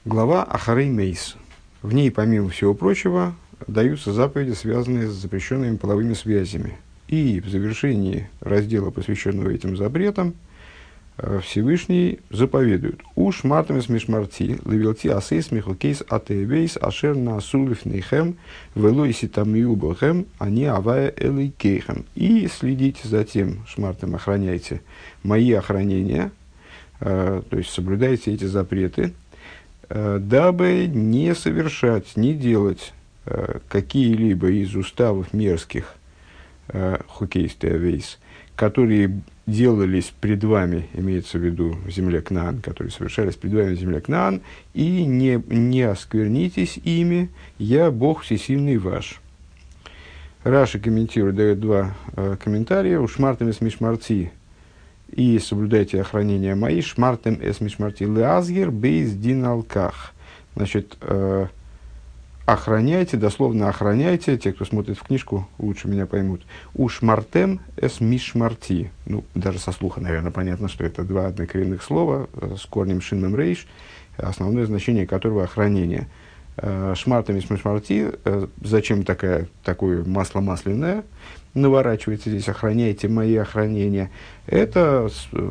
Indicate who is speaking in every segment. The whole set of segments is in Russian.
Speaker 1: Глава Ахарей Мейс. В ней, помимо всего прочего, даются заповеди, связанные с запрещенными половыми связями. И в завершении раздела, посвященного этим запретам, Всевышний заповедует: «Уж мартами смешмарти, левелти асейс михукейс атеевейс ашер на сулифнейхем, велойси тамиубахем, они авая элейкейхем». И следите за тем, шмартом охраняйте мои охранения, то есть соблюдайте эти запреты, дабы не совершать, не делать какие-либо из уставов мерзких, хукейс теавейс, которые делались пред вами, имеется в виду в земле Кнаан, которые совершались пред вами в земле Кнаан, и не осквернитесь ими, я Бог всесильный ваш. Раши комментирует, дает два комментария: «Ушмартем эс мишмарти», и соблюдайте охранения мои, шмартем эс мишмарти леазгер бейз дин алках. Значит, охраняйте, дословно охраняйте, те, кто смотрит в книжку, лучше меня поймут. Ушмартем эс мишмарти. Ну, даже со слуха, наверное, понятно, что это два однокоренных слова с корнем шинмем рейш, основное значение которого охранение. Шмартем эс мишмарти, зачем такое масло масляное наворачивается здесь, охраняйте мои охранения. Это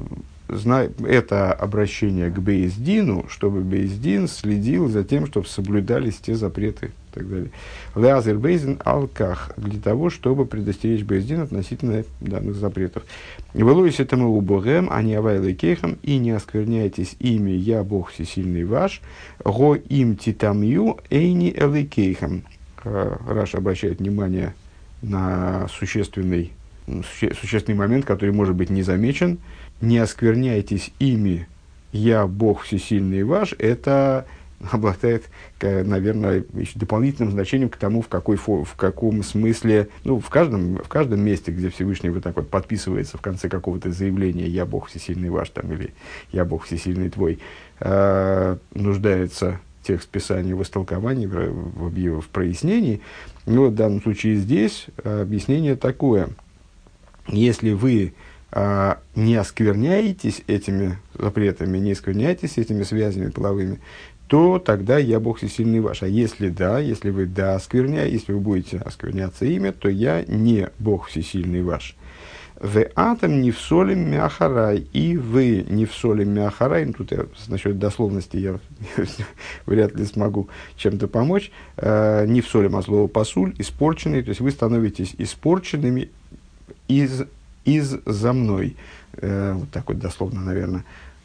Speaker 1: обращение к Бейздину, чтобы Бейздин следил за тем, чтобы соблюдались те запреты и так далее. Леазер Бейздин алках, для того, чтобы предостеречь Бейздин относительно данных запретов. Велойся тому убогем, а не авайлой кейхам, и не оскверняйтесь ими, я Бог всесильный ваш, го им титамью, эйни элейкейхам. Раш обращает внимание на существенный момент, который может быть не замечен. Не оскверняйтесь ими, я Бог всесильный ваш. Это обладает, наверное, еще дополнительным значением к тому, в каком смысле, в каждом месте, где Всевышний вот так вот подписывается в конце какого-то заявления «Я Бог всесильный ваш» там, или «Я Бог всесильный твой», нуждается текст Писания в истолковании, в прояснении. В данном случае здесь объяснение такое: если вы не оскверняетесь этими запретами, не оскверняетесь этими связями половыми, то тогда я Бог всесильный ваш. А если вы если вы будете оскверняться ими, то я не Бог всесильный ваш. В атом не в солим мяхарай, и вы не в солим мяхарай. Тут насчет дословности я вряд ли смогу чем-то помочь. Не в солим, а слово пасуль, испорченный. То есть вы становитесь испорченными из-за мной. Вот так вот дословно, наверное.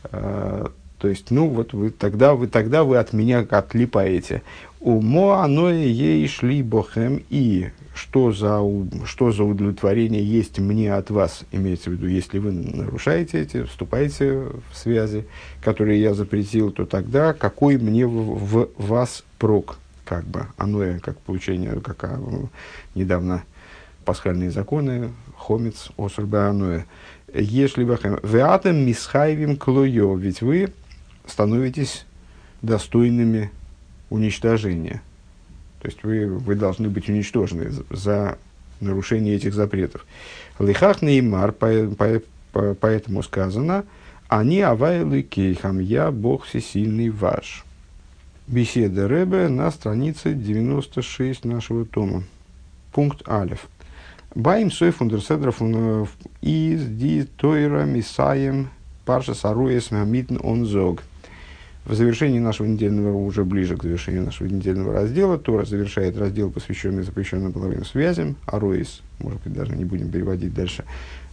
Speaker 1: То есть, тогда вы от меня отлипаете. Умо аное ей шли бохем, и что за удовлетворение есть мне от вас, имеется в виду, если вы нарушаете вступаете в связи, которые я запретил, то тогда какой мне в вас прок, как бы, аное, как получение, недавно пасхальные законы, хомец, осурба аное, ешли бохем, веатем мисхайвим клойо, ведь вы становитесь достойными уничтожения. То есть вы должны быть уничтожены за нарушение этих запретов. Лихах неймар, поэтому сказано: «Они авайлы кейхам, я Бог всесильный ваш». Беседа Ребе на странице 96 нашего тома. Пункт алеф. Баим сой фундерседров из ди тойра мисаем парша саруэс мамитн онзог. В завершении нашего недельного, уже ближе к завершению нашего недельного раздела, Тора завершает раздел, посвященный запрещенным половым связям, аруэс, может быть, даже не будем переводить дальше,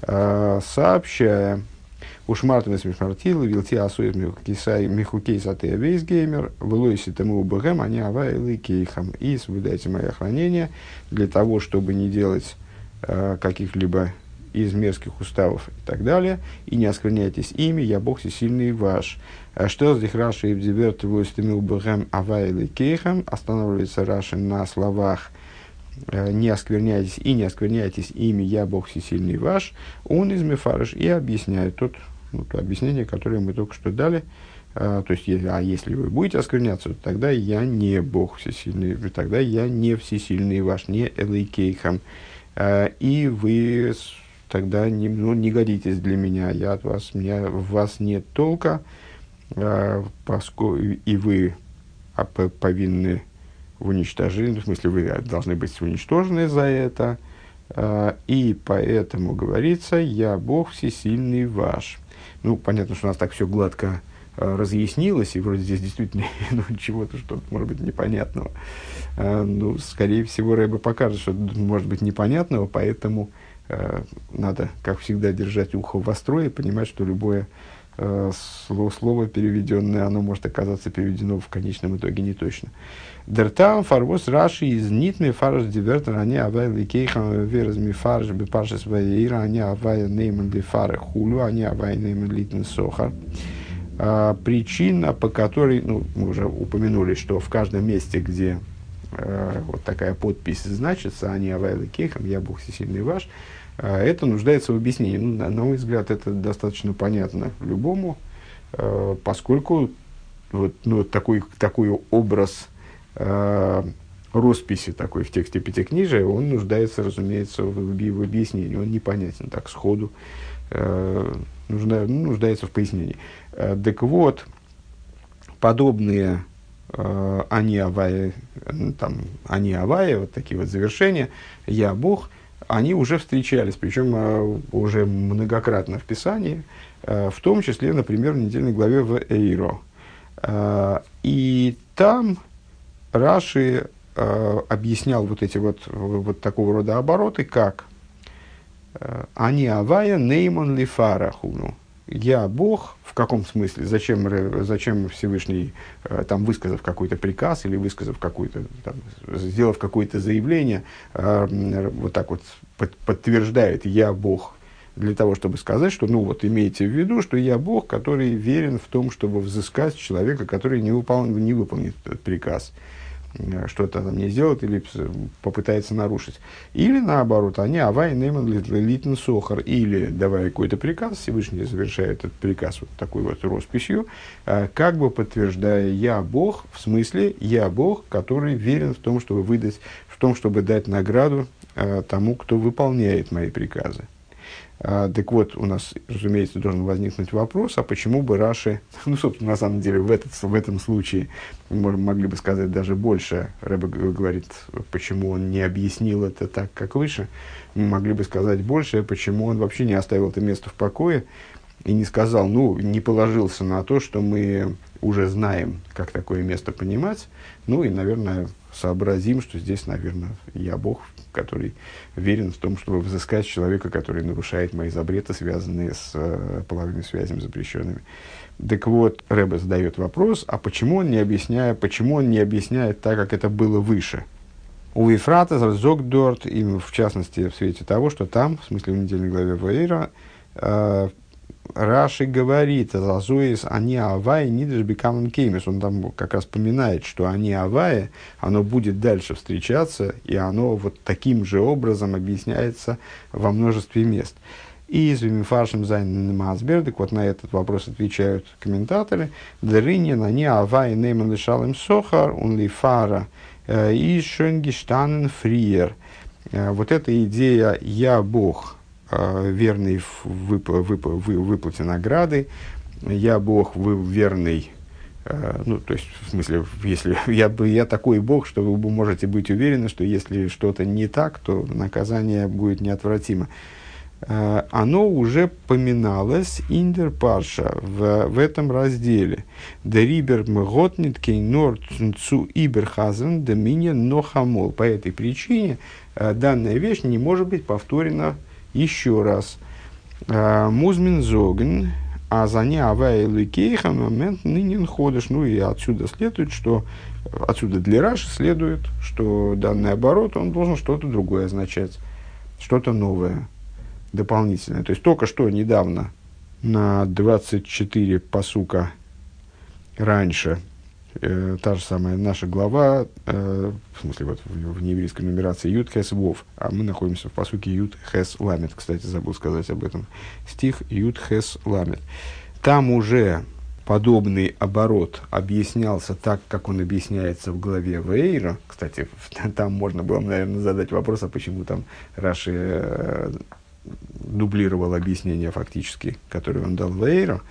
Speaker 1: сообщая: «Ушмартем эс мишмартил, вилти асуэс михукейс атея вейсгеймер, влойси тому убэгэм, они авайлы кейхам». И соблюдайте мои охранения для того, чтобы не делать каких-либо из мерзких уставов и так далее, и не оскверняйтесь ими, я Бог всесильный ваш. Что здесь Раши и Бдиверт влостимил бэгэм авайлы кейхам, останавливается Раши на словах «не оскверняйтесь» и «не оскверняйтесь ими, я Бог всесильный ваш». Он из Мефарыш и объясняет то объяснение, которое мы только что дали. То есть, если вы будете оскверняться, то тогда я не Бог всесильный, тогда я не всесильный ваш, не элейкейхам. И вы тогда не годитесь для меня, в вас нет толка, и вы повинны в уничтожении, в смысле, вы должны быть уничтожены за это, и поэтому говорится: «Я Бог всесильный ваш». Ну, понятно, что у нас так все гладко разъяснилось, и вроде здесь действительно чего-то, что-то, может быть, непонятного. Ну, скорее всего, Рэбе покажет, что может быть непонятного, поэтому надо, как всегда, держать ухо востро и понимать, что любое слово переведенное, оно может оказаться переведено в конечном итоге не точно. Дертам фарвос раши из нитми фарш дивертер они авай ликейхам веразми фарш бепарши своеира они авай нейман лифары хулю они авай нейман литн сохар. Причина, по которой, ну, мы уже упомянули, что в каждом месте, где вот такая подпись значится, они авай ликейхам, я Бог всесильный ваш, это нуждается в объяснении. Ну, на мой взгляд, это достаточно понятно любому, поскольку вот, ну, такой образ росписи такой в тексте Пятикнижия, он нуждается, разумеется, в объяснении. Он непонятен так сходу, нуждается в пояснении. Так вот, подобные они авая, вот такие вот завершения, я Бог, они уже встречались, причем уже многократно в Писании, в том числе, например, в недельной главе в Эйро. И там Раши объяснял вот эти вот такого рода обороты, как «Ани авая неймон лифара хуну». Я Бог, в каком смысле? Зачем Всевышний, там, высказав какой-то приказ или сделав какое-то заявление, вот так вот подтверждает «я Бог», для того, чтобы сказать, что, ну вот, имейте в виду, что я Бог, который верен в том, чтобы взыскать человека, который не выполнит этот приказ, что-то там не сделает или попытается нарушить. Или наоборот, они авай нейман литн сохар, или давая какой-то приказ, Всевышний завершает этот приказ вот такой вот росписью, как бы подтверждая «я Бог», в смысле «я Бог, который верен в том, чтобы чтобы дать награду тому, кто выполняет мои приказы». Так вот, у нас, разумеется, должен возникнуть вопрос, а почему бы Раши, ну, собственно, на самом деле, в этом случае мы могли бы сказать даже больше. Рэбе говорит, почему он не объяснил это так, как выше. Мы могли бы сказать больше, почему он вообще не оставил это место в покое и не сказал, ну, не положился на то, что мы уже знаем, как такое место понимать. Ну, и, наверное, сообразим, что здесь, наверное, я Бог, который верен в том, чтобы взыскать человека, который нарушает мои запреты, связанные с половыми связями запрещенными. Так вот, Рэбе задает вопрос, а почему он не объясняет так, как это было выше? У Ефрата Зогдорт, и в частности, в свете того, что там, в смысле в недельной главе Ваэйра, Раши говорит, «Азоис они авай нидеш бекамен кеймес». Он там как раз поминает, что они авай, оно будет дальше встречаться, и оно вот таким же образом объясняется во множестве мест. И из Вимифаршем Зайнен Мазбер, так вот на этот вопрос отвечают комментаторы, «Деринен они авай неймен лишалем сохар, он лифара, и шенгештанен фриер». Вот эта идея «я Бог», верный в выплате награды, я Бог, вы верный, ну, то есть, в смысле, если я такой Бог, что вы можете быть уверены, что если что-то не так, то наказание будет неотвратимо. Оно уже поминалось индер парша в этом разделе. Дерибер мготнит кейнор цу иберхазен доминиен нохамол. По этой причине данная вещь не может быть повторена еще раз. Музмин зоген, а за не авай ликейха момент нынен ходишь. Ну и отсюда следует, что отсюда для Раши следует, что данный оборот он должен что-то другое означать, что-то новое, дополнительное. То есть только что недавно на 24 пасука раньше та же самая наша глава, в смысле вот в нееврейской нумерации Юд Хес Вов, а мы находимся в пасуке Юд Хес Ламет. Кстати, забыл сказать об этом. Стих Юд Хес Ламет. Там уже подобный оборот объяснялся так, как он объясняется в главе Ваэйра. Кстати, там можно было, наверное, задать вопрос, а почему там Раши дублировал объяснение фактически, которое он дал Ваэйра.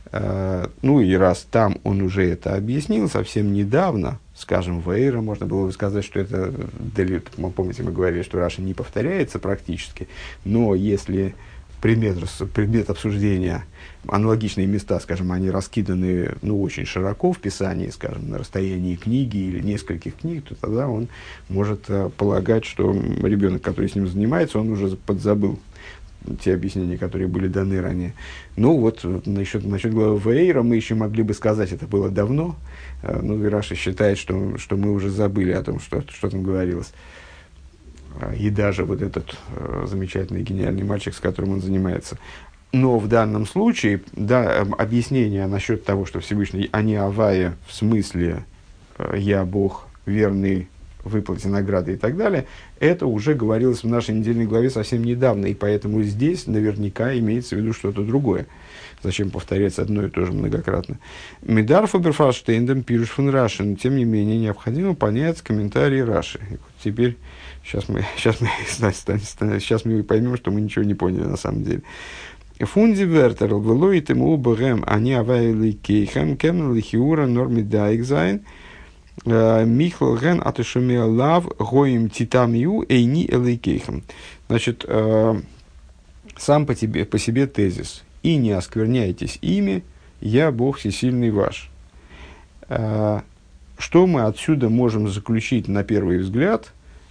Speaker 1: Ну и раз там он уже это объяснил совсем недавно, скажем, в Эйра, можно было бы сказать, что это, помните, мы говорили, что Раши не повторяется практически, но если предмет обсуждения, аналогичные места, скажем, они раскиданы очень широко в Писании, скажем, на расстоянии книги или нескольких книг, то тогда он может полагать, что ребенок, который с ним занимается, он уже подзабыл те объяснения, которые были даны ранее. Ну вот, насчет главы Вейра мы еще могли бы сказать, это было давно. Ну и Раши считает, что мы уже забыли о том, что там говорилось. И даже вот этот замечательный, гениальный мальчик, с которым он занимается. Но в данном случае, да, объяснение насчет того, что Всевышний «Ани Авая», в смысле «Я Бог, верный выплате награды» и так далее, это уже говорилось в нашей недельной главе совсем недавно, и поэтому здесь наверняка имеется в виду что-то другое. Зачем повторять одно и то же многократно? Медар Фаберфаштейндем пируш фон Раши, но тем не менее необходимо понять комментарии Раши. И вот теперь, сейчас мы поймем, что мы ничего не поняли на самом деле. Фунди вертер влоитем убрем они авайли кейхем кемн лихиура норми дайгзайн Михл ген атышумея лав гоим титамью эйни элейкейхам. Значит, сам по себе тезис. И не оскверняйтесь ими, я Бог всесильный ваш. Что мы отсюда можем заключить на первый взгляд,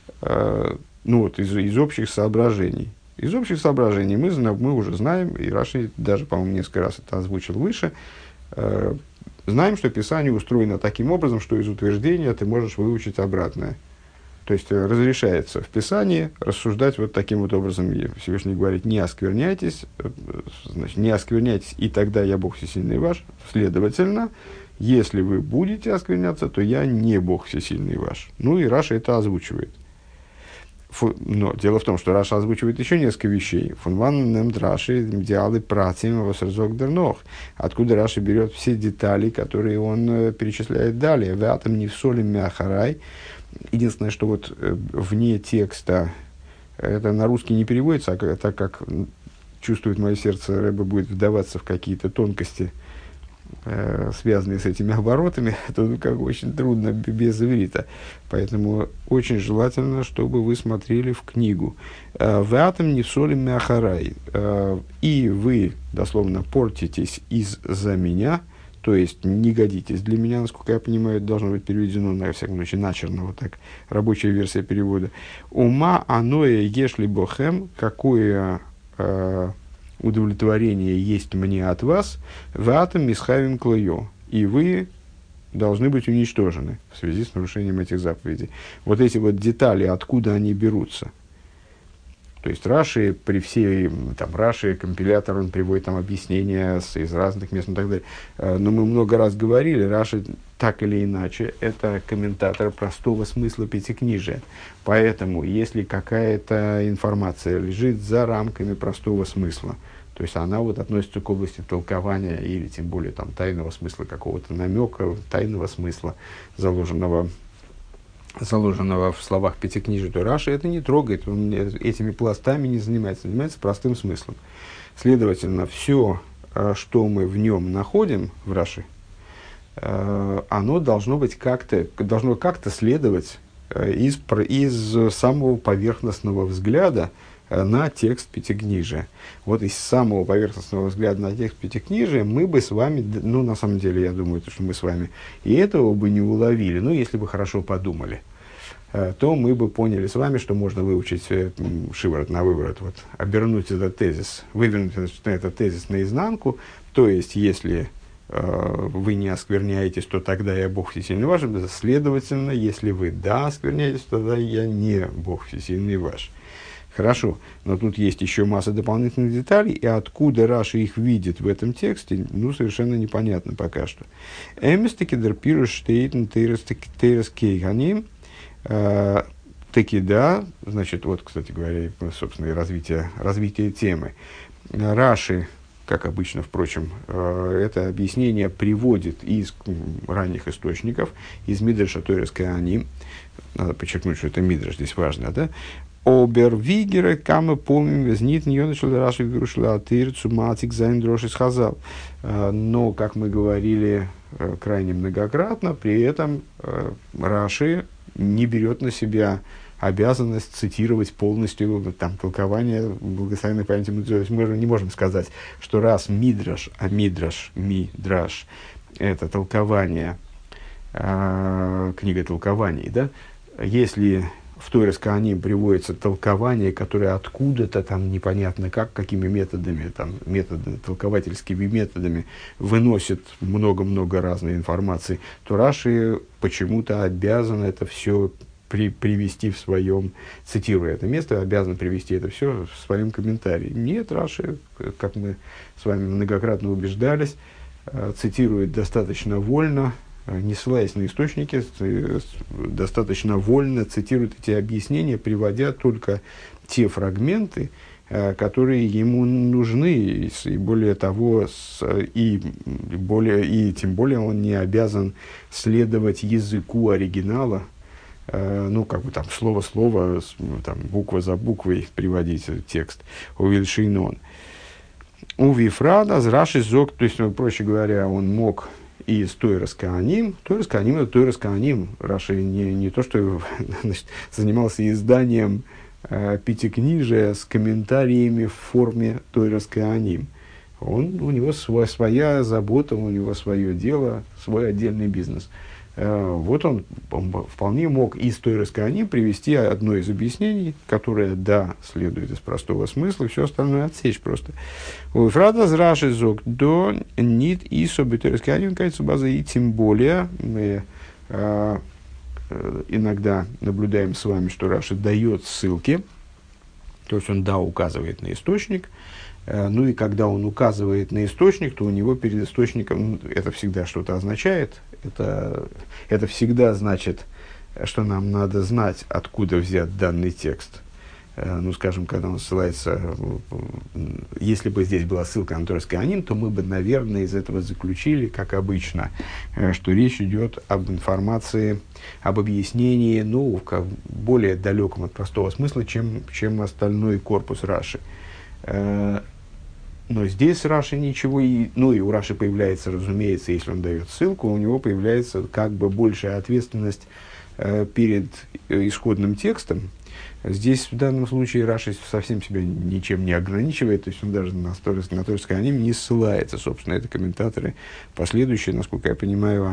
Speaker 1: из общих соображений? Из общих соображений мы уже знаем, и Раши даже, по-моему, несколько раз это озвучил выше, знаем, что Писание устроено таким образом, что из утверждения ты можешь выучить обратное. То есть разрешается в Писании рассуждать вот таким вот образом. Всевышний говорит: не оскверняйтесь, значит, не оскверняйтесь, и тогда я Бог всесильный ваш. Следовательно, если вы будете оскверняться, то я не Бог всесильный ваш. Ну и Раша это озвучивает. Но дело в том, что Раша озвучивает еще несколько вещей. Фунван немд Раши идеалы працим восразок дернох. Откуда Раша берет все детали, которые он перечисляет далее. В атом не в соли мяхарай. Единственное, что вот вне текста, это на русский не переводится, так как чувствует мое сердце, Рэбе будет вдаваться в какие-то тонкости, связанные с этими оборотами, то очень трудно без иврита. Поэтому очень желательно, чтобы вы смотрели в книгу. «В атом не в соли мяхарай». И вы, дословно, портитесь из-за меня, то есть не годитесь для меня, насколько я понимаю, это должно быть переведено, на всяком случае, начерно, вот так, рабочая версия перевода. «Ума аное ешли бохем», какое удовлетворение есть мне от вас, в атом мисхавим клойо, и вы должны быть уничтожены в связи с нарушением этих заповедей. Вот эти вот детали, откуда они берутся. То есть Раши, при всей, Раши, компилятор, он приводит там объяснения из разных мест и так далее. Но мы много раз говорили, Раши так или иначе, это комментатор простого смысла пятикнижия. Поэтому, если какая-то информация лежит за рамками простого смысла, то есть она вот относится к области толкования или тем более тайного смысла, какого-то намека, тайного смысла, заложенного в словах пятикнижия, то Раши это не трогает, он этими пластами не занимается простым смыслом. Следовательно, все, что мы в нем находим, в Раши, оно должно как-то следовать из самого поверхностного взгляда на текст Пятикнижия. Вот из самого поверхностного взгляда на текст Пятикнижия мы бы с вами, на самом деле, я думаю, что мы с вами и этого бы не уловили, но если бы хорошо подумали, то мы бы поняли с вами, что можно выучить шиворот на выворот, обернуть этот тезис, вывернуть этот тезис наизнанку, то есть, если вы не оскверняетесь, то тогда я Бог всесильный ваш, следовательно, если вы оскверняетесь, то тогда я не Бог всесильный ваш. Хорошо, но тут есть еще масса дополнительных деталей, и откуда Раши их видит в этом тексте, совершенно непонятно пока что. Эмистекидер пируш штейтен тейрес кейганим. Таки да, значит, кстати говоря, собственно, и развитие темы. Раши, как обычно, впрочем, это объяснение приводит из ранних источников, из Мидраша Тойрес Кеаним. Надо подчеркнуть, что это Мидраш, здесь важно, да? Обервигера, камы помним, везнит, не начал Раши вирушла атыр, цуматик, зайн дроши сказал. Но, как мы говорили крайне многократно, при этом Раши не берет на себя обязанность цитировать полностью там, толкование благословенной памяти мудрецов. Мы же не можем сказать, что раз мидраш, а мидраш, это толкование, книга толкований, да, если в Торес Коаним приводится толкование, которое откуда-то там непонятно как, какими методами, там, толковательскими методами выносит много-много разной информации, то Раши почему-то обязан это все привести в своем, цитируя это место, обязан привести это все в своем комментарии. Нет, Раши, как мы с вами многократно убеждались, цитирует достаточно вольно, не ссылаясь на источники, достаточно вольно цитирует эти объяснения, приводя только те фрагменты, которые ему нужны, и более того, и тем более он не обязан следовать языку оригинала, ну, как бы там слово в слово, там, буква за буквой приводить текст. Увильшинон. У Вифрада, Раши зог, то есть, проще говоря, он мог и из Тойрес Коаним. Тойрес Коаним — это Тойрес Коаним. Раши не то, что значит, занимался изданием пятикнижия с комментариями в форме Тойрес Коаним. У него своя забота, у него свое дело, свой отдельный бизнес. Вот он вполне мог из Тойрес Коаним привести одно из объяснений, которое, да, следует из простого смысла, и все остальное отсечь просто. Фрада с Раши зог до нит и соби Тойрес Коаним кайцу базы, и тем более мы иногда наблюдаем с вами, что Раши дает ссылки, то есть он, да, указывает на источник. Ну и когда он указывает на источник, то у него перед источником, это всегда что-то означает, это всегда значит, что нам надо знать, откуда взят данный текст. Ну, скажем, когда он ссылается, если бы здесь была ссылка на Тойрес Коаним, то мы бы, наверное, из этого заключили, как обычно, что речь идет об информации, об объяснении, ну, более далеком от простого смысла, чем остальной корпус Раши. Но здесь Раши ничего, и у Раши появляется, разумеется, если он дает ссылку, у него появляется как бы большая ответственность перед исходным текстом. Здесь в данном случае Раши совсем себя ничем не ограничивает, то есть он даже на Тойрес Коаним не ссылается. Собственно, это комментаторы последующие, насколько я понимаю,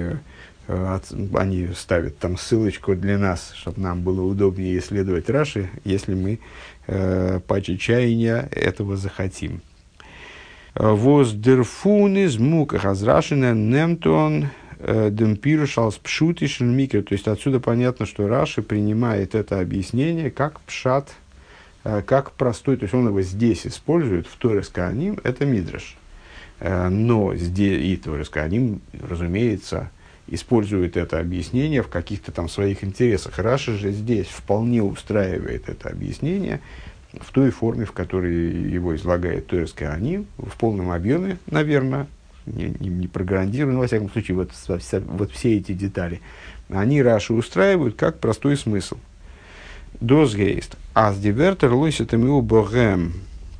Speaker 1: они ставят там ссылочку для нас, чтобы нам было удобнее исследовать Раши, если мы по чаяния этого захотим. Воз дерфун из мука разрашена немтон демпиршалс пшутишен микро. То есть отсюда понятно, что Раши принимает это объяснение как пшат, как простой. То есть он его здесь использует, в Тойрес Коаним, это мидраш. Но здесь и Тойрес Коаним, разумеется, использует это объяснение в каких-то там своих интересах. Раши же здесь вполне устраивает это объяснение в той форме, в которой его излагает Тойрес Коаним, в полном объеме, наверное, не прогарантированно, но, во всяком случае, вот все эти детали, они Раши устраивают как простой смысл. Дозгейст. Аз дивертер лойсетамиу богем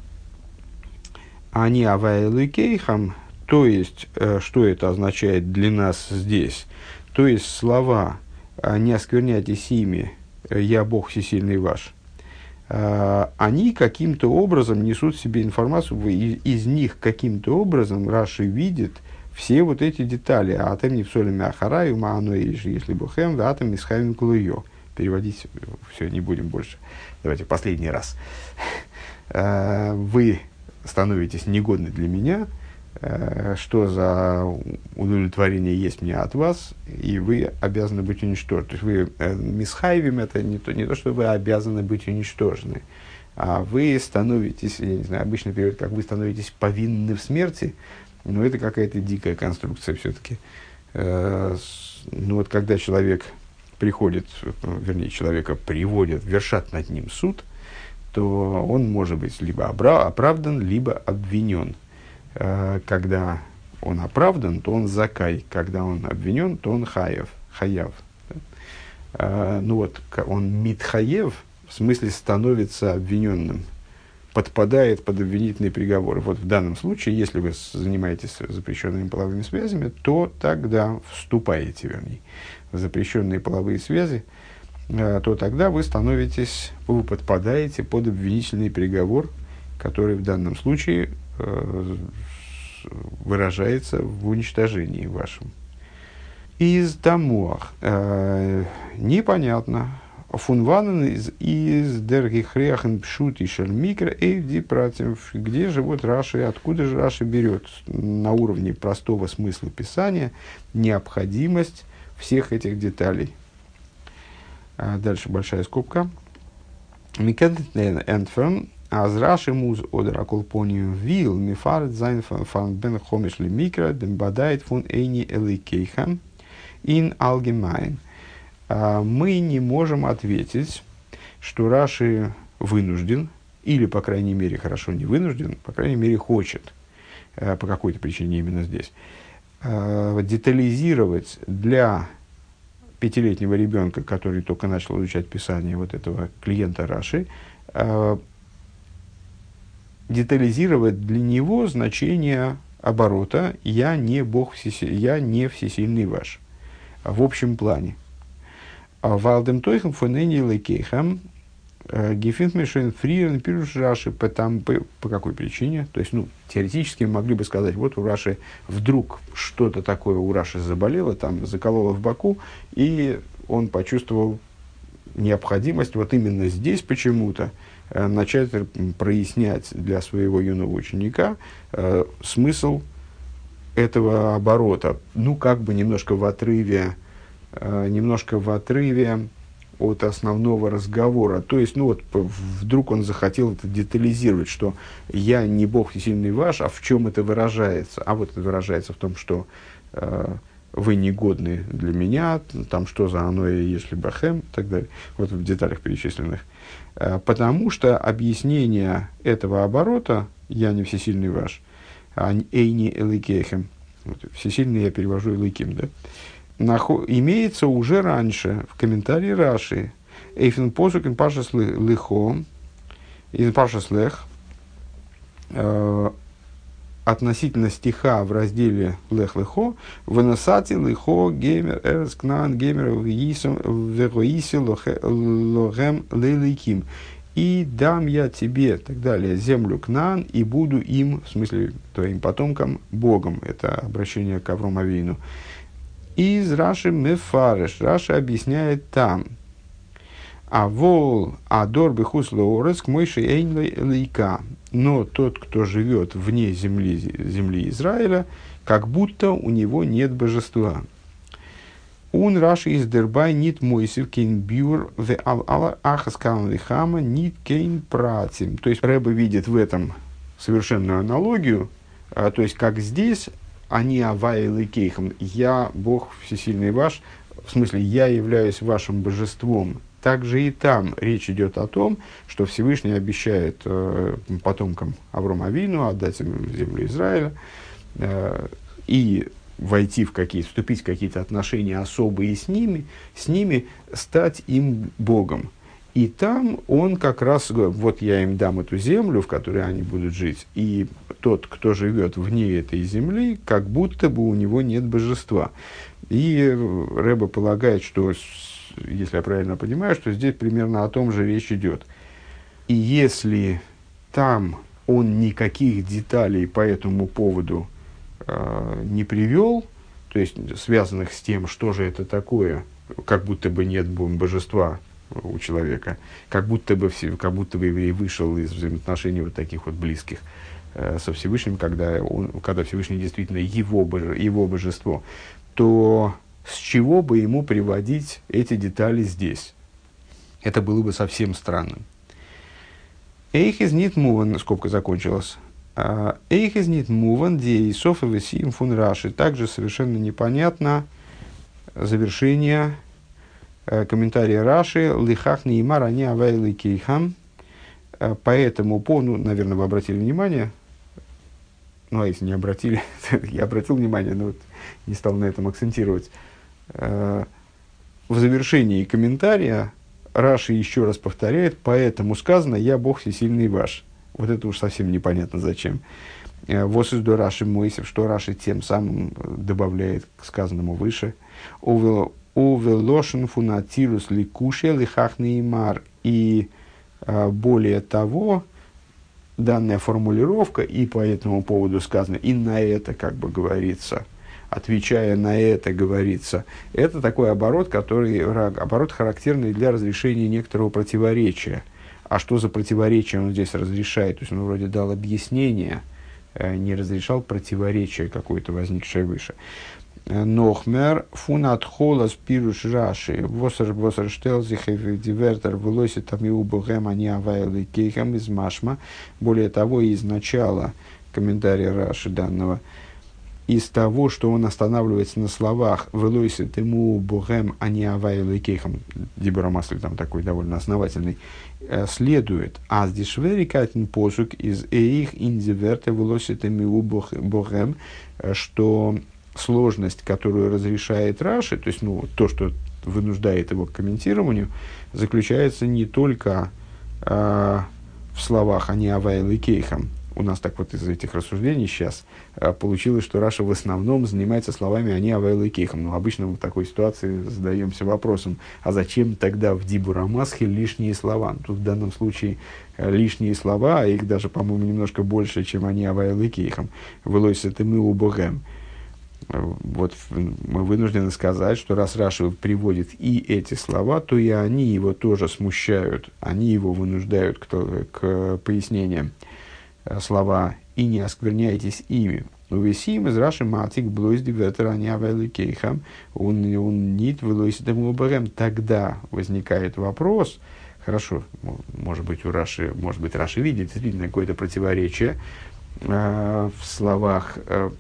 Speaker 1: они авайлыкейхам, то есть, что это означает для нас здесь, то есть слова «не оскверняйтесь ими, я Бог всесильный ваш», они каким-то образом несут в себе информацию, из них каким-то образом Раши видит все вот эти детали. «Атем не псолем ахараю, маано если бохем, атем исхавим клуйо». Переводить все не будем больше. Давайте последний раз. Вы становитесь негодны для меня, что за удовлетворение есть мне от вас, и вы обязаны быть уничтожены. То есть вы мисхайвим, это не то, что вы обязаны быть уничтожены, а вы становитесь, я не знаю, обычный перевод, как вы становитесь повинны в смерти, но это какая-то дикая конструкция все-таки. Ну вот когда человек приходит, вернее, человека приводят, вершат над ним суд, то он может быть либо оправдан, либо обвинен. Когда он оправдан, то он закай. Когда он обвинен, то он хаяв. Ну вот, он митхаев, в смысле становится обвиненным, подпадает под обвинительные приговоры. Вот в данном случае, если вы занимаетесь запрещенными половыми связями, то тогда вступаете, вернее, в запрещенные половые связи, то тогда вы подпадаете под обвинительный приговор, который в данном случае выражается в уничтожении вашем. Из тамуах непонятно. Фунванен из дергихрехен пшут и шельмикр эйвди против. Где же вот Раши, откуда же Раши берет на уровне простого смысла Писания необходимость всех этих деталей? Дальше большая скобка. Микеден энтферн аз Раши муз одер акулпониум вил мифарет зайн фан бен хомиш ли микро дем бадает фун эйни эликейхам ин алгемайн. Мы не можем ответить, что Раши вынужден, или, по крайней мере, хорошо не вынужден, по крайней мере, хочет, по какой-то причине именно здесь, детализировать для пятилетнего ребенка, который только начал изучать Писание, вот этого клиента Раши, детализировать для него значение оборота «я не Бог, я не всесильный ваш» в общем плане. Валдем тойхем фонени лекейхам гефинт мишен фриен пируш Раши. По какой причине? То есть, теоретически мы могли бы сказать, вот у Раши вдруг что-то такое у Раши заболело, там закололо в боку, и он почувствовал необходимость вот именно здесь почему-то начать прояснять для своего юного ученика смысл этого оборота. Как бы немножко в отрыве от основного разговора. То есть, вдруг он захотел это детализировать, что я не Бог всесильный ваш, а в чем это выражается? А вот это выражается в том, что вы негодны для меня, там что за оно и если бахем, и так далее. Вот в деталях перечисленных. Потому что объяснение этого оборота, я не всесильный ваш, эйни эликехем, всесильный я перевожу эликим, да? Имеется уже раньше в комментарии Раши Эйфен посук ин пашас лихо ин пашас лех относительно стиха в разделе лех лихо выносати лихо геймер эрс кнан геймер вегоиси лохем лейликим и дам я тебе, так далее, землю Кнаан, и буду им, в смысле твоим потомкам, Богом. Это обращение к Аврому Авину. Из Раши мефареш. Раши объясняет там. Авол адор бехус лоорес к мойши эйнлей лейка. Но тот, кто живет вне земли Израиля, как будто у него нет божества. Он Раши из дербай нит мойсив кейн бюр ве ал ахаскан лихама нит кейн пратим. То есть Рэбе видит в этом совершенную аналогию. То есть как здесь они авайлы кейхам, я Бог всесильный ваш, в смысле я являюсь вашим божеством. Также и там речь идет о том, что Всевышний обещает потомкам Аврому Авину отдать им землю Израиля и вступить в какие-то отношения особые с ними, стать им Богом. И там он как раз говорит, вот я им дам эту землю, в которой они будут жить, и тот, кто живет вне этой земли, как будто бы у него нет божества. И Рэбе полагает, что, если я правильно понимаю, что здесь примерно о том же речь идет. И если там он никаких деталей по этому поводу не привел, то есть связанных с тем, что же это такое, как будто бы нет божества у человека, как будто бы еврей вышел из взаимоотношений вот таких вот близких со Всевышним, когда Всевышний действительно его божество, то с чего бы ему приводить эти детали здесь? Это было бы совсем странным. Эйх из нит муван, скобка закончилась. Эйх из нит муван, ди софа весим фун Раши. Также совершенно непонятно завершение комментария Раши. Лихах неймар ани авайлы кейхам. Поэтому, наверное, вы обратили внимание, а если не обратили, я обратил внимание, но не стал на этом акцентировать. В завершении комментария Раши еще раз повторяет, поэтому сказано «Я Бог всесильный ваш». Вот это уж совсем непонятно зачем. «Вос из до Раши Мойсев», что Раши тем самым добавляет к сказанному выше. «Увелошен фунатирус ликуше лихахный мар». И более того, данная формулировка, и по этому поводу сказано, и на это как бы говорится, отвечая на это говорится, это такой оборот, оборот характерный для разрешения некоторого противоречия. А что за противоречие он здесь разрешает? То есть он вроде дал объяснение, не разрешал противоречие какое-то, возникшее выше. Нохмер фунат холос пируш раши восер штелзихев дивертер вылосит там и убогем они авайлы кейхам из машма. Более того, из начала комментария Раши данного, из того, что он останавливается на словах «Велойсет ему богем они авайлы кейхам», Дибурамасль там такой довольно основательный, следует «Аз дишверикатин посук из эих индиверте велойсет ему богем», что сложность, которую разрешает Раши, то есть то, что вынуждает его к комментированию, заключается не только в словах «они авайлы кейхам». У нас так вот из этих рассуждений сейчас получилось, что Раши в основном занимается словами «они авайлы кейхам». Но обычно мы в такой ситуации задаемся вопросом, а зачем тогда в Дибура Масхи лишние слова? Тут в данном случае лишние слова, а их даже, по-моему, немножко больше, чем «они авайлы кейхам». «Велойсет мы убогем». Вот мы вынуждены сказать, что раз Раши приводит и эти слова, то и они его тоже смущают, они его вынуждают к пояснениям. Слова «и не оскверняйтесь ими». Увесим из Раши матик блойс дивертер они авайлы кейхам, он нит вылойсит ему оборем. Тогда возникает вопрос, хорошо, может быть, Раши видит действительно какое-то противоречие в словах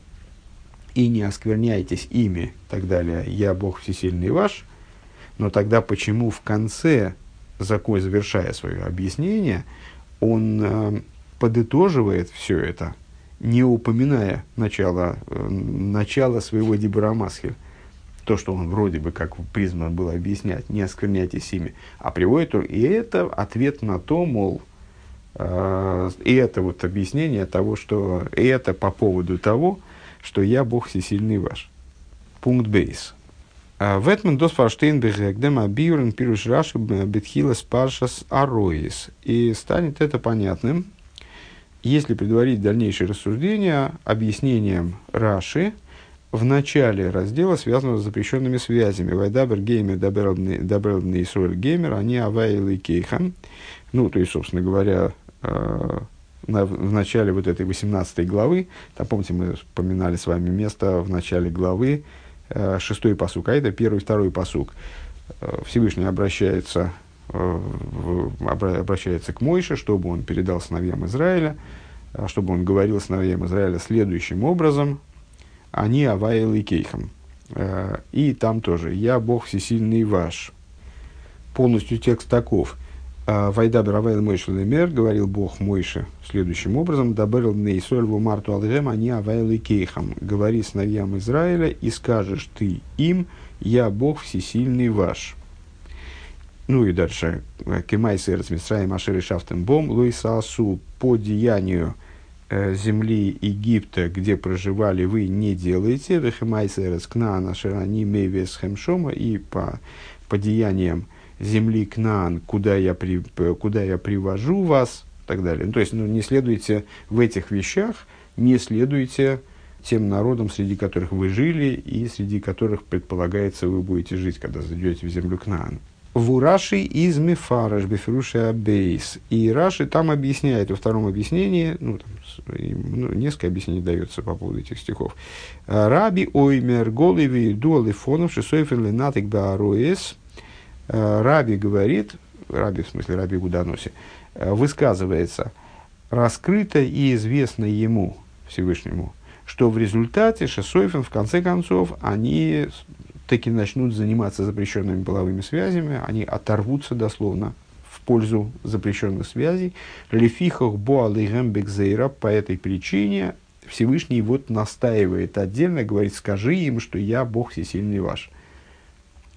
Speaker 1: «и не оскверняйтесь ими» и так далее, «я Бог всесильный ваш», но тогда почему в конце, завершая свое объяснение, он подытоживает все это, не упоминая начало своего Дибура Масхи, то, что он вроде бы как призван был объяснять, «не оскверняйтесь ими», а приводит, и это ответ на то, мол, и это вот объяснение того, что, и это по поводу того, что «я Бог всесильный ваш». Пункт бейс. В этом дос фарштейн бегдем абиурен пируш Раши бетхилас паршас ароис. И станет это понятным, если предварить дальнейшее рассуждение объяснением Раши в начале раздела, связанного с запрещенными связями. Вайдабер геймер дабрелдный Исруэль геймер, они авайлы кейхан. То есть, собственно говоря, в начале вот этой 18 главы, там, помните, мы вспоминали с вами место в начале главы, 6-й пасук, а это 1-й, 2-й пасук. Всевышний обращается к Мойше, чтобы он передал сыновьям Израиля, чтобы он говорил сыновьям Израиля следующим образом: «Они авайлы кейхам». И там тоже «Я Бог всесильный ваш». Полностью текст таков. «Вайдабер авайл Мойше лемер», говорил Бог Мойше следующим образом: «Даберл нейсоль вумарту алгем они авайлы кейхам». Говори сыновьям Израиля и скажешь ты им: «Я Бог всесильный ваш». И дальше. «Кемай сэрц мисраим ашери шафтем бом луисасу», по деянию земли Египта, где проживали вы, не делайте. «Вехемай сэрц кнаан ашерани мейвес хемшома», и по деяниям земли Кнаан, куда я привожу вас, и так далее. То есть, не следуйте в этих вещах, не следуйте тем народам, среди которых вы жили, и среди которых, предполагается, вы будете жить, когда зайдете в землю Кнаан. В Раши из Мефараш бефируши абейс. И Раши там объясняет, во втором объяснении, несколько объяснений дается по поводу этих стихов. Раби оймер голиви дуалифонов шесойфен ленатик баароес. Раби говорит, в смысле Раби Гуданоси, высказывается: раскрыто и известно ему, Всевышнему, что в результате Шесойфен, в конце концов, они таки начнут заниматься запрещенными половыми связями, они оторвутся дословно в пользу запрещенных связей. Лефихах боалейгем бекзейра, по этой причине Всевышний настаивает отдельно, говорит: скажи им, что я Бог всесильный ваш.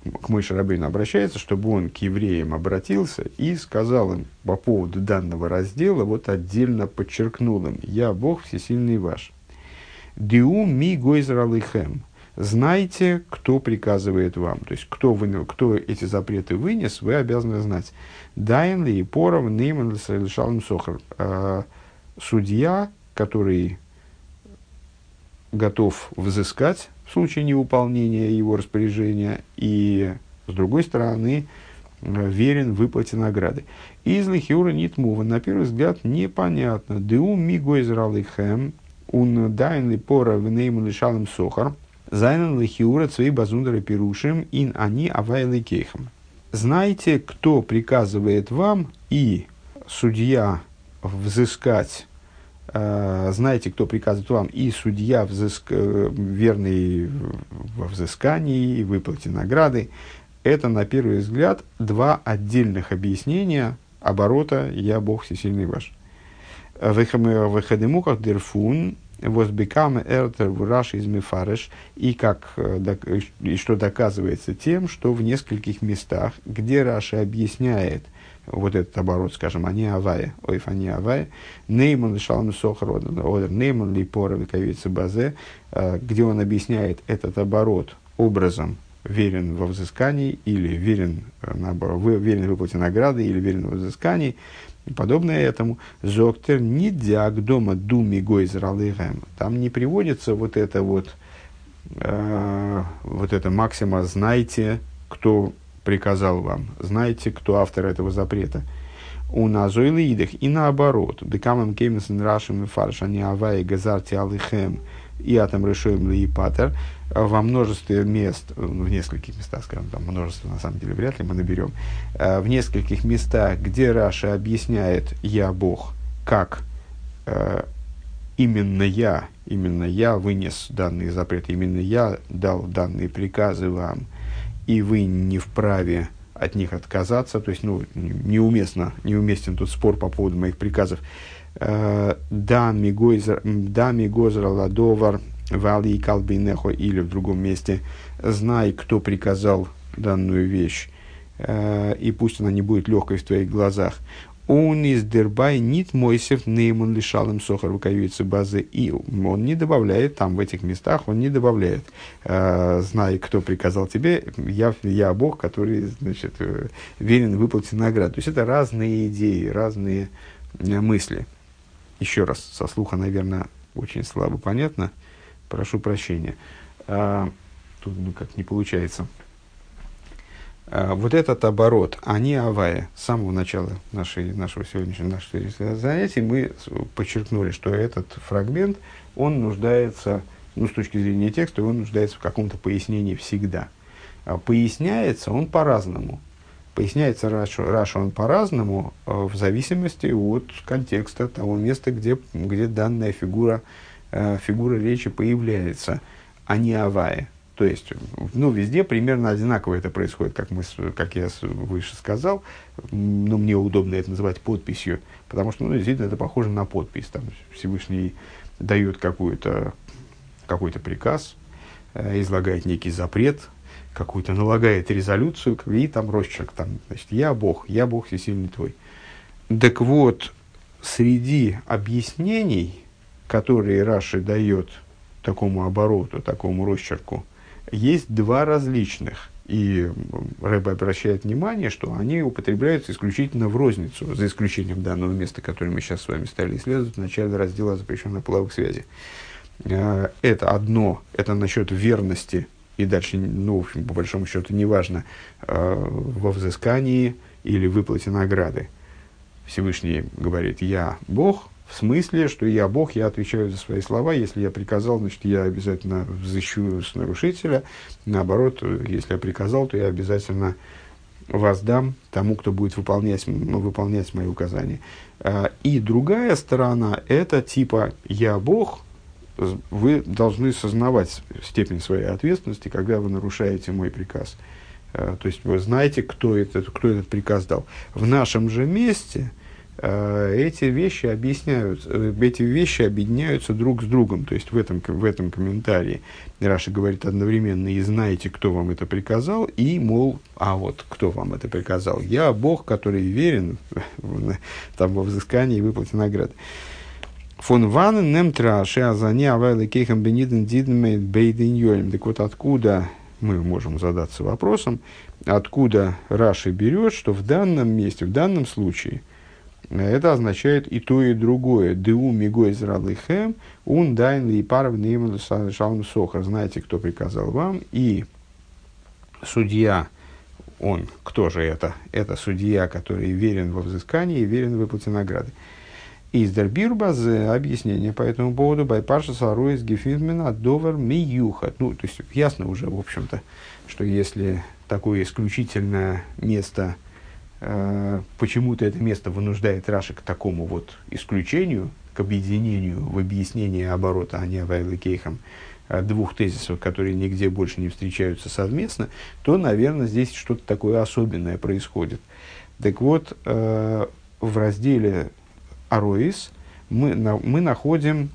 Speaker 1: к Моше Рабейну обращается, чтобы он к евреям обратился и сказал им по поводу данного раздела, вот отдельно подчеркнул им: «Я Бог всесильный ваш». «Диу ми гойзер алейхем». Знайте, кто приказывает вам. То есть, кто эти запреты вынес, вы обязаны знать. «Дайн ли поров нейман лишалым сохар». Судья, который готов взыскать в случае невыполнения его распоряжения, и, с другой стороны, верен в выплате награды. Из лихиура нитмува, на первый взгляд, непонятно. «Деу ми гойзер алейхем, ун дайн ли пора внейман лишалым сохар, зайнен лихиура цвей базундера пирушим, ин они авайлы кейхам». Знайте, кто приказывает вам, и судья взыскать. Знаете, кто приказывает вам, и судья верный во взыскании и выплате награды. Это, на первый взгляд, два отдельных объяснения оборота «Я Бог всесильный ваш». «Вехадему как дерфун, возбекам эртер вураш из мефареш». И что доказывается тем, что в нескольких местах, где Раши объясняет вот этот оборот, скажем, они авая, ойф они авая, нейман лишалм сохар, одер нейман ли пора вековица базе, где он объясняет этот оборот образом верен во взыскании, или верен в выплате награды, или верен во взыскании, и подобное этому. Зоктер нидяк дома думи гойзер алейхем. Там не приводится вот эта максима «знайте, кто приказал вам», «знайте, кто автор этого запрета». У назойлидах и наоборот. Декамам кеймсен рашим и фарш они авай газарти алейхем и атом решоем ли патер. Во множестве мест, в нескольких местах, скажем, там множество, на самом деле, вряд ли мы наберем, в нескольких местах, где Раши объясняет «Я Бог», как именно я вынес данные запреты, именно я дал данные приказы вам, и вы не вправе от них отказаться, то есть, неуместен тут спор по поводу моих приказов. «Дами гозер ладовар вали калбинехо», или в другом месте «Знай, кто приказал данную вещь, и пусть она не будет легкой в твоих глазах». Он из дербай нит мойсев неймон лишалым сохар рукавицы базы. И он не добавляет, там в этих местах он не добавляет: «Знай, кто приказал тебе, я Бог, который, значит, верен в выплате наград». То есть это разные идеи, разные мысли. Еще раз, со слуха, наверное, очень слабо понятно. Прошу прощения. Тут как не получается. Вот этот оборот «они авая» с самого начала нашего сегодняшнего занятия мы подчеркнули, что этот фрагмент, он нуждается, с точки зрения текста, он нуждается в каком-то пояснении всегда. Поясняется он по-разному. Поясняется Раша он по-разному в зависимости от контекста того места, где данная фигура речи появляется, «они авая». То есть, везде примерно одинаково это происходит, как я выше сказал. Но мне удобно это называть подписью, потому что, действительно, это похоже на подпись. Там Всевышний дает какой-то приказ, излагает некий запрет, налагает резолюцию, и там росчерк, значит, «Я Бог всесильный твой». Так вот, среди объяснений, которые Раши дает такому обороту, такому росчерку, есть два различных, и Рэбе обращает внимание, что они употребляются исключительно в розницу, за исключением данного места, которое мы сейчас с вами стали исследовать в начале раздела «Запрещенных половых связей». Это одно, это насчет верности, и дальше, по большому счету, неважно, во взыскании или выплате награды. Всевышний говорит: «Я Бог», в смысле, что я Бог, я отвечаю за свои слова. Если я приказал, значит, я обязательно взыщу с нарушителя. Наоборот, если я приказал, то я обязательно воздам тому, кто будет выполнять мои указания. И другая сторона, это типа «я Бог», вы должны сознавать степень своей ответственности, когда вы нарушаете мой приказ. То есть вы знаете, кто этот приказ дал. В нашем же месте эти вещи объединяются друг с другом. То есть в этом комментарии Раши говорит одновременно: и знаете, кто вам это приказал, и, мол, а вот кто вам это приказал? Я Бог, который верен там, во взыскании и выплате награды. Фон ванен немтра шеазани авайлы кейхам бениден диднмейт бейден йоем. Так вот, откуда мы можем задаться вопросом, откуда Раши берет, что в данном месте, в данном случае, это означает и то, и другое. Деу мигой зралыхэм, ун дайн ли парв неймэл шалм сохар. Знаете, кто приказал вам, и судья, он, кто же это? Это судья, который верен во взыскании и верен в выплате награды. Из дербирбазе объяснение по этому поводу байпаша саруис гефинмена довер миюха. Ну, то есть ясно уже, в общем-то, что если такое исключительное место, почему-то это место вынуждает Раши к такому вот исключению, к объединению в объяснении оборота, а не авайлы кейхам, двух тезисов, которые нигде больше не встречаются совместно, то, наверное, здесь что-то такое особенное происходит. Так вот, в разделе Ароис мы находим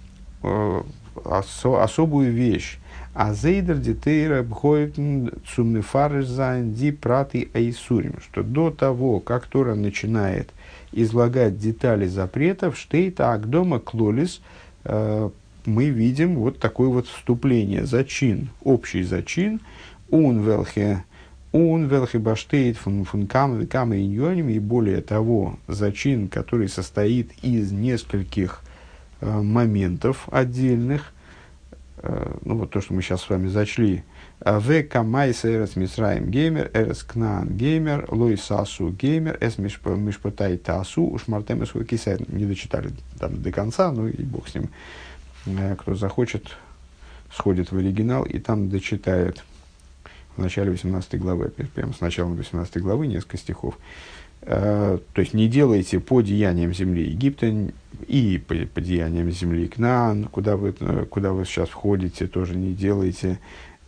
Speaker 1: особую вещь. Азейдер детейра бхойтн цумнефареш зайн ди праты айсурим. Что до того, как Тора начинает излагать детали запретов, штейта агдома клолис, мы видим вот такое вот вступление, зачин, общий зачин, унвелхе баштейт функам векам и иньоним, и более того, зачин, который состоит из нескольких моментов отдельных, ну вот то, что мы сейчас с вами зачли. Века майс эрес мисраим геймер, эрес кнаан геймер, лой сасу геймер, эс мишпотай тасу, уж мартем эс кисай. Не дочитали там до конца, ну и бог с ним. Кто захочет, сходит в оригинал и там дочитает. В начале 18 главы, прямо с начала 18 главы, несколько стихов. То есть, не делайте по деяниям земли Египта и по деяниям земли Кнаан, куда вы сейчас входите, тоже не делайте.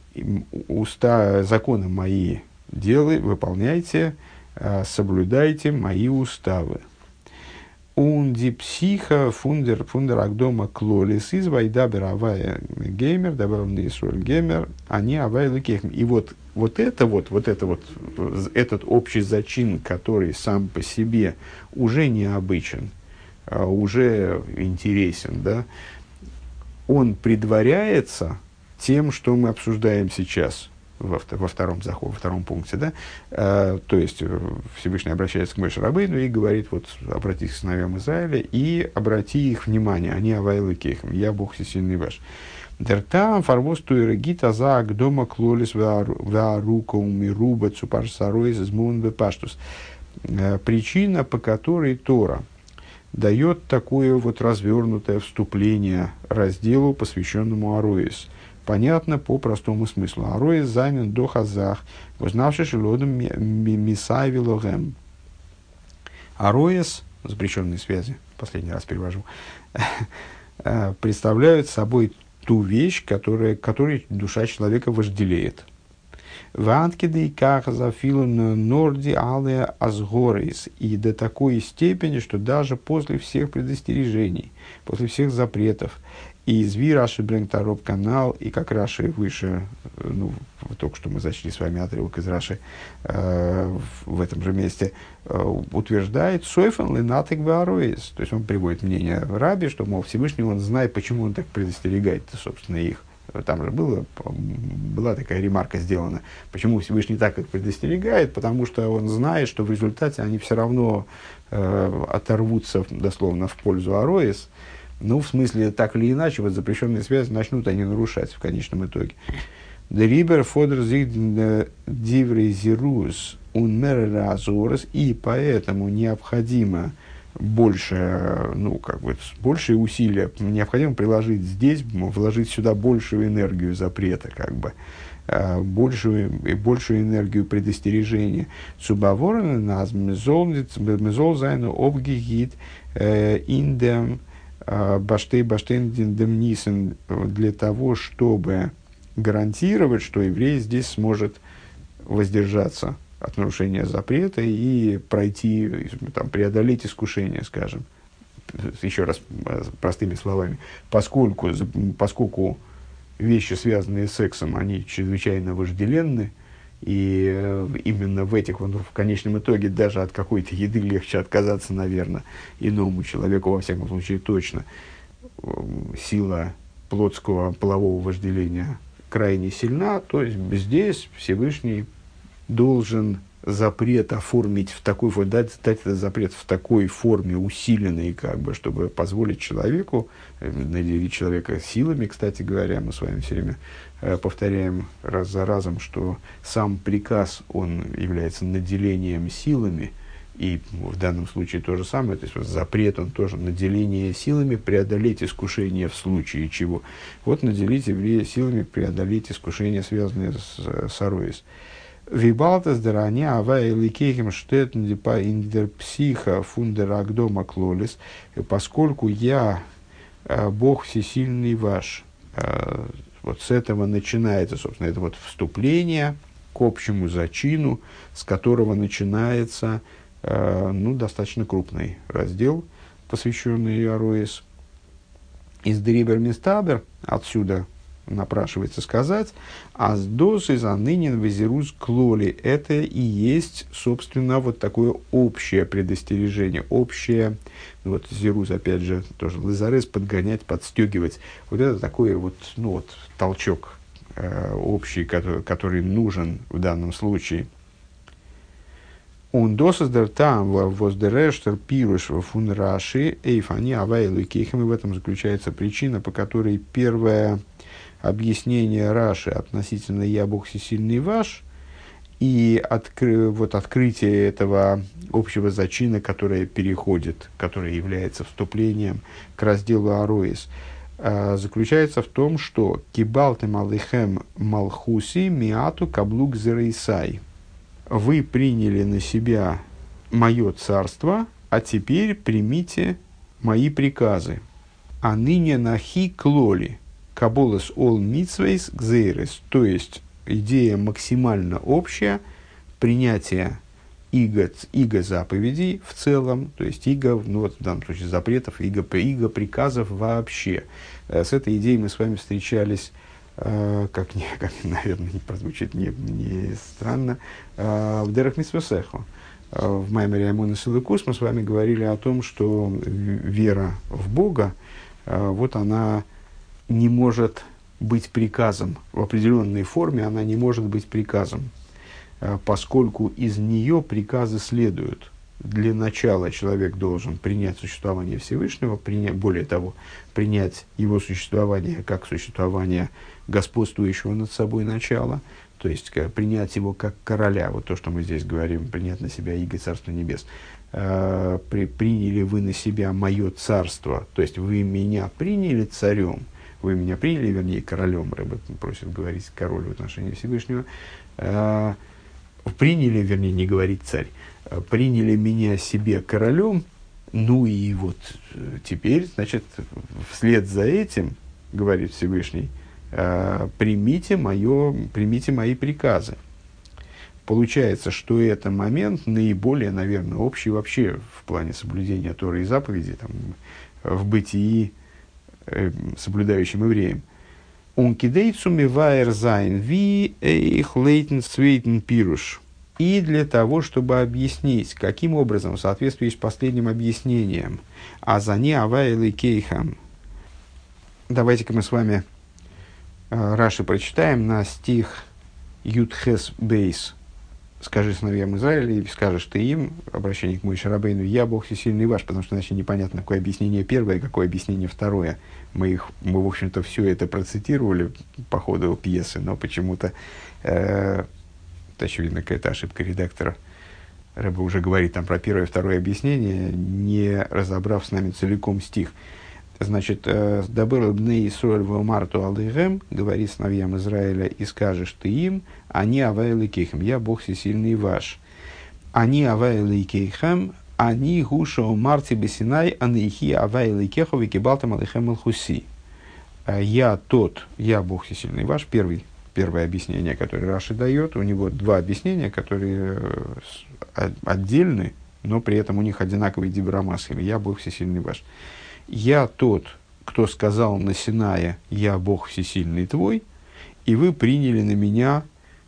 Speaker 1: Законы мои выполняйте, соблюдайте мои уставы. Унди психа фундер агдома клолис из вайдабер авая геймер, дабер нейсуэль геймер, они авая лукехм. И вот этот общий зачин, который сам по себе уже необычен, уже интересен, да, он предваряется тем, что мы обсуждаем сейчас. Во втором пункте, да, то есть Всевышний обращается к Моше Рабейну и говорит: вот обратись к сыновьям Израиля и обрати их внимание, они авайлы кейхам, я Бог всесильный ваш. Дертам фарвос туэрэгита за агдома клолис варука умируба цупаш саройз измун бепаштус. Причина, по которой Тора дает такое вот развернутое вступление разделу, посвященному Ароис. Понятно по простому смыслу. Ароис замен до хазах, узнавший шелодом мисай вилогем. Ароис, запрещенные связи, последний раз перевожу, представляют собой ту вещь, которой душа человека вожделеет. Ванкиды как зафилун норди алые азгорис. И до такой степени, что даже после всех предостережений, после всех запретов, и изви Раши Бреңтароб канал, и как Раши выше, ну, только что мы зачли с вами отрывок из Раши в этом же месте, утверждает Сойфен Ленатек Баароис. То есть он приводит мнение Раби, что, мол, Всевышний он знает, почему он так предостерегает, собственно, их. Там же была такая ремарка сделана. Почему Всевышний так их предостерегает? Потому что он знает, что в результате они все равно оторвутся дословно в пользу Ароис. Ну, в смысле, так или иначе, вот запрещенные связи начнут они нарушать в конечном итоге. Дерибер фодер зиг диврей зирус унмерера азорес, и поэтому необходимо больше, ну, как бы, большие усилия, необходимо приложить здесь, вложить сюда большую энергию запрета, как бы, большую энергию предостережения. Цубаворен нас мезол зайну обгигит индем Баштейн-Демнисен, для того, чтобы гарантировать, что еврей здесь сможет воздержаться от нарушения запрета и пройти, там, преодолеть искушение, скажем. Еще раз, простыми словами, поскольку вещи, связанные с сексом, они чрезвычайно вожделенны, и именно в этих, в конечном итоге, даже от какой-то еды легче отказаться, наверное, иному человеку, во всяком случае, точно. Сила плотского полового вожделения крайне сильна, то есть здесь Всевышний должен запрет оформить в такой форме, дать этот запрет в такой форме усиленной, как бы, чтобы позволить человеку, наделить человека силами, кстати говоря, мы с вами все время повторяем раз за разом, что сам приказ, он является наделением силами, и в данном случае то же самое, то есть вот запрет, он тоже наделение силами преодолеть искушение в случае чего. Вот наделить еврея силами преодолеть искушения, связанные с ароис. Вибалтес дараня авай ликейхем штетн дипа индер психа фундер агдома клолис, поскольку я, Бог всесильный ваш. Вот с этого начинается, собственно, это вот вступление к общему зачину, с которого начинается достаточно крупный раздел, посвященный ароис. Из Дрибер Мистабер, отсюда напрашивается сказать, «Аздос из анынин везерус клоли». Это и есть, собственно, вот такое общее предостережение, общее, вот зерус, опять же, тоже лазарес, подгонять, подстегивать. Вот это такой вот, толчок общий, который нужен в данном случае. Он досаздер там воздерештер пируш фун раши эйфани авайлу кейхам. И в этом заключается причина, по которой первое объяснение Раши относительно «Я Бог всесильный ваш» и открытие этого общего зачина, которое переходит, которое является вступлением к разделу Ароис, заключается в том, что «Кибалтем алейхем малхуси миату каблук зерейсай». Вы приняли на себя мое царство, а теперь примите мои приказы. А ныне нахи клоли. Каболас ол митсвейс гзейрес, то есть идея максимально общая, принятие иго заповедей в целом, то есть иго, в данном случае запретов, иго приказов вообще. С этой идеей мы с вами встречались, как наверное, не прозвучит не странно, в Дерах Мицвосехо. В Маймере Амонес Илыкус мы с вами говорили о том, что вера в Бога, вот она не может быть приказом. В определенной форме она не может быть приказом, поскольку из нее приказы следуют. Для начала человек должен принять существование Всевышнего, более того, принять его существование как существование господствующего над собой начала, то есть принять его как короля, вот то, что мы здесь говорим, принять на себя иго Царства Небес. Приняли вы на себя мое царство, то есть вы меня приняли царем, вы меня приняли, вернее, королем, Рэбе просит говорить король в отношении Всевышнего, приняли, вернее, не говорить царь, приняли меня себе королем, ну и вот теперь, значит, вслед за этим, говорит Всевышний, примите мои приказы. Получается, что это момент наиболее, наверное, общий вообще в плане соблюдения Торы и заповедей, там, в бытии соблюдающим евреем. И для того, чтобы объяснить, каким образом, в соответствии с последним объяснением, «Азани авайлы кейхам». Давайте-ка мы с вами Раши прочитаем на стих Ютхес Бейс. «Скажи сыновьям Израиля, и скажешь ты им», обращение к Моше Рабейну, «Я Бог всесильный ваш», потому что иначе непонятно, какое объяснение первое, какое объяснение второе. Мы, в общем-то, все это процитировали по ходу пьесы, но почему-то, очевидно, какая-то ошибка редактора. Рэбе уже говорит там про первое и второе объяснение, не разобрав с нами целиком стих. Значит, «Дабэр бней Исроэль вэмарту алейгэм», говори сыновьям Израиля, и скажешь ты им, «Они авайлы кейхам», «Я Бог всесильный ваш». «Они авайлы кейхам», «Они гуша умарти бесинай, анейхи авайлы кехов и кибалтам алейхэм алхуси». «Я тот, я Бог всесильный ваш», первый первое объяснение, которое Раши дает, у него два объяснения, которые отдельны, но при этом у них одинаковый дибрамас, или «Я Бог Всесильный ваш». «Я тот, кто сказал на Синае, я Бог Всесильный твой, и вы приняли на меня,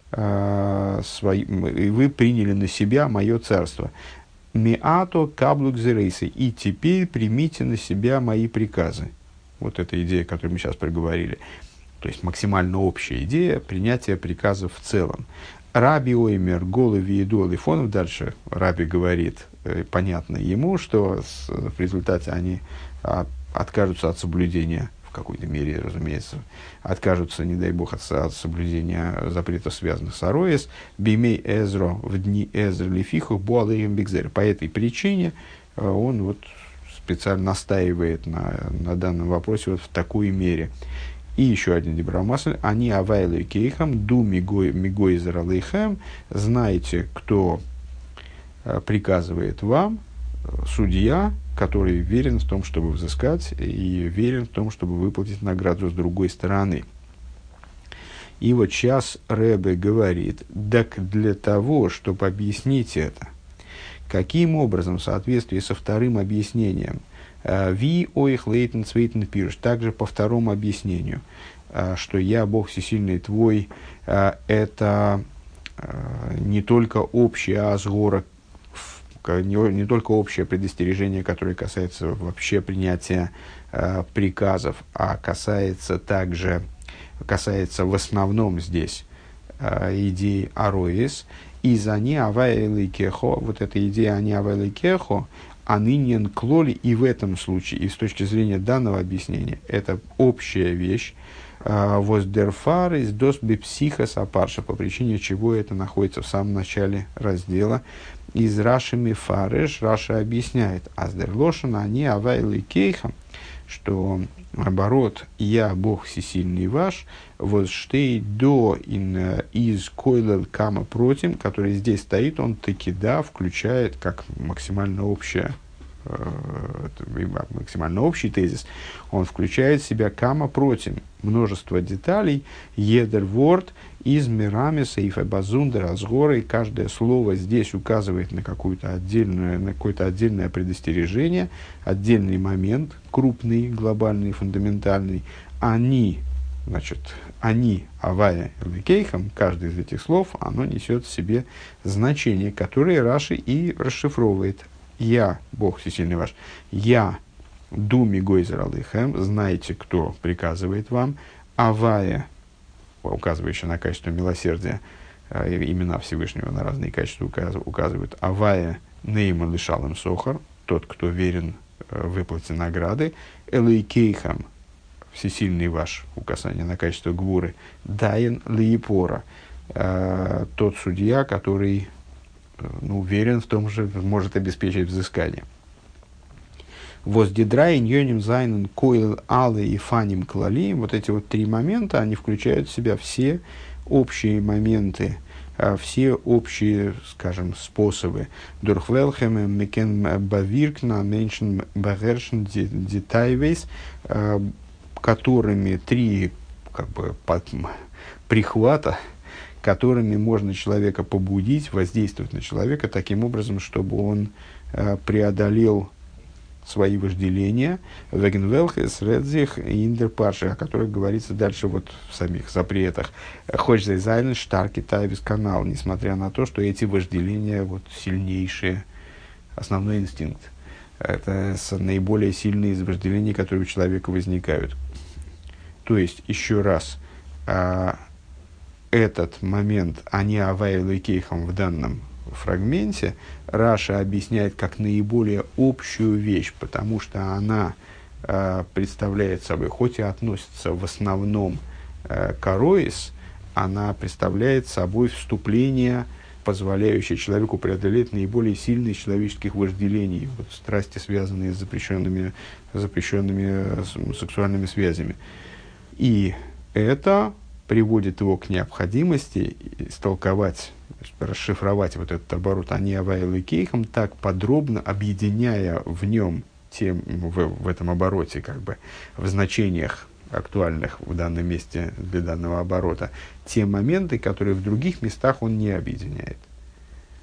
Speaker 1: и вы приняли на себя мое царство. Миато каблук зерейсы, и теперь примите на себя мои приказы». Вот эта идея, которую мы сейчас проговорили. То есть максимально общая идея принятия приказов в целом. Раби Оймер, Голы Виедол и Фонов, дальше Раби говорит, понятно ему, что в результате они откажутся от соблюдения, в какой-то мере, разумеется, откажутся, не дай бог, от соблюдения запретов, связанных с Ароес, Бимей Эзро в дни Эзро Лефиху, Буалеем Бигзер. По этой причине он вот специально настаивает на данном вопросе вот в такой мере. И еще один дибрамасль. Они авайлы кейхам, ду мигой заралейхэм. Знаете, кто приказывает вам, судья, который верен в том, чтобы взыскать, и верен в том, чтобы выплатить награду с другой стороны. И вот сейчас Ребе говорит, так для того, чтобы объяснить это, каким образом, в соответствии со вторым объяснением, ви оих лейтен цвейтен пирш, также по второму объяснению, что я Бог Всесильный твой, это не только общее азгора, не только общее предостережение, которое касается вообще принятия приказов, а касается в основном здесь идеи ароис, и за не авайлы кехо, вот эта идея они авайлы кехо, а нынен клоли, и в этом случае, и с точки зрения данного объяснения, это общая вещь, воздерфар из дос бипсихас апарша, по причине чего это находится в самом начале раздела. Из Раши Фареш Раша объясняет, аздерлошен они авайлы кейхам, что наоборот, я Бог Всесильный ваш, вот штей до из койлел кама против, который здесь стоит, он таки да включает как максимально общий тезис, он включает в себя кама против, множество деталей, едер ворд из мирами сейфа базундер азгора, и каждое слово здесь указывает на какое-то отдельное предостережение, отдельный момент, крупный, глобальный, фундаментальный. Они, авая лекейхам, каждый из этих слов, оно несет в себе значение, которое Раши и расшифровывает. Я, Бог Всесильный ваш, я, думи гойзер алейхэм, знаете, кто приказывает вам, авая, указывающая на качество милосердия, имена Всевышнего на разные качества указывают, авая нейма лишалым сохар, тот, кто верен в выплате награды, элейкейхам, всесильный ваш, указание на качество гвуры, даен лиепора, тот судья, который уверен в том же, может обеспечить взыскание. Воздидра иньоним зайнен койл алы и фаним клалием. Вот эти вот три момента, они включают в себя все общие моменты, все общие, скажем, способы. Дурхвелхем мекен бавиркна меншен багершен детайвейс, которыми три прихвата, которыми можно человека побудить, воздействовать на человека таким образом, чтобы он преодолел свои вожделения, вегенвелхес, редзих и индерпарши, о которых говорится дальше вот в самих запретах. Хочется зайнен штарки тайвис канал, несмотря на то, что эти вожделения вот сильнейшие, основной инстинкт. Это наиболее сильные из вожделений, которые у человека возникают. То есть, еще раз, этот момент, они авайлы кейхам в данном фрагменте, Раша объясняет как наиболее общую вещь, потому что она представляет собой, хоть и относится в основном к ароис, она представляет собой вступление, позволяющее человеку преодолеть наиболее сильные из человеческих вожделений, вот, страсти, связанные с запрещенными сексуальными связями. И это приводит его к необходимости истолковать, расшифровать вот этот оборот «они авайлы кейхам», так подробно объединяя в нем, в этом обороте, в значениях актуальных в данном месте для данного оборота, те моменты, которые в других местах он не объединяет.